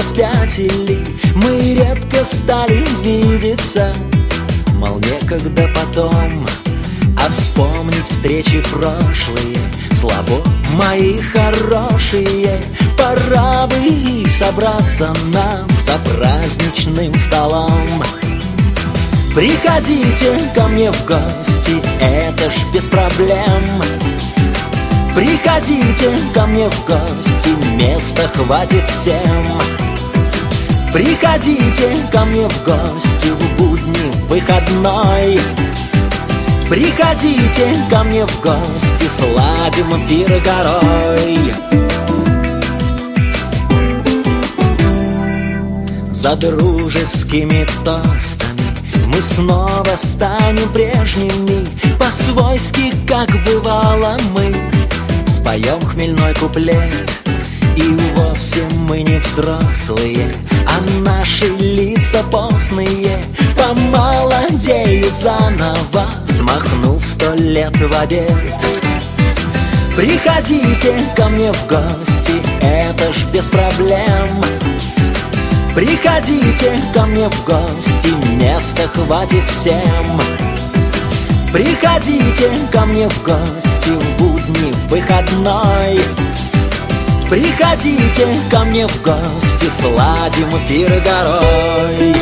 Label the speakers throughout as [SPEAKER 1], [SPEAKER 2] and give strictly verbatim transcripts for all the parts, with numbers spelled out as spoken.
[SPEAKER 1] спятили, мы редко стали видеться. Мол, некогда потом, а вспомнить встречи прошлые слабо, мои хорошие. Пора бы и собраться нам за праздничным столом. Приходите ко мне в гости, это ж без проблем. Приходите ко мне в гости, места хватит всем. Приходите ко мне в гости в будни выходной. Приходите ко мне в гости, сладим пир горой. За дружескими тостами мы снова станем прежними, по-свойски, как бывало мы. Споем хмельной куплет, и вовсе мы не взрослые, а наши лица постные помолодеют заново, смахнув сто лет в обед. Приходите ко мне в гости, это ж без проблем. Приходите ко мне в гости, места хватит всем. Приходите ко мне в гости в будни выходной. Приходите ко мне в гости, сладим пир горой.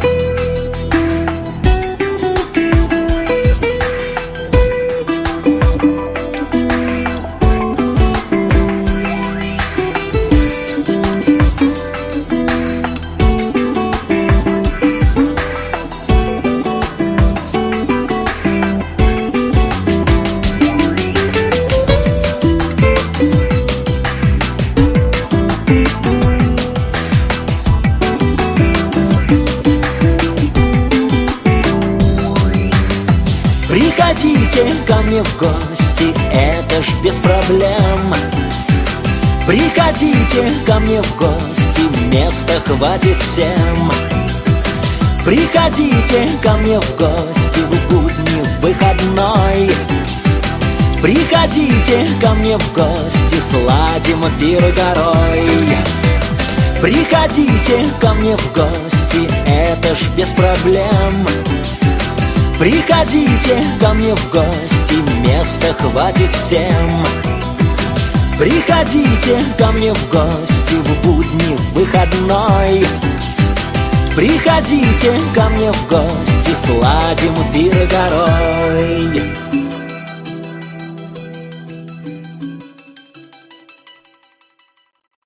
[SPEAKER 1] Приходите ко мне в гости, это ж без проблем. Приходите ко мне в гости, места хватит всем. Приходите ко мне в гости в будни выходной. Приходите ко мне в гости, сладим пир горой. Приходите ко мне в гости, это ж без проблем. Приходите ко мне в гости, места хватит всем. Приходите ко мне в гости в будни выходной. Приходите ко мне в гости, сладим пир горой.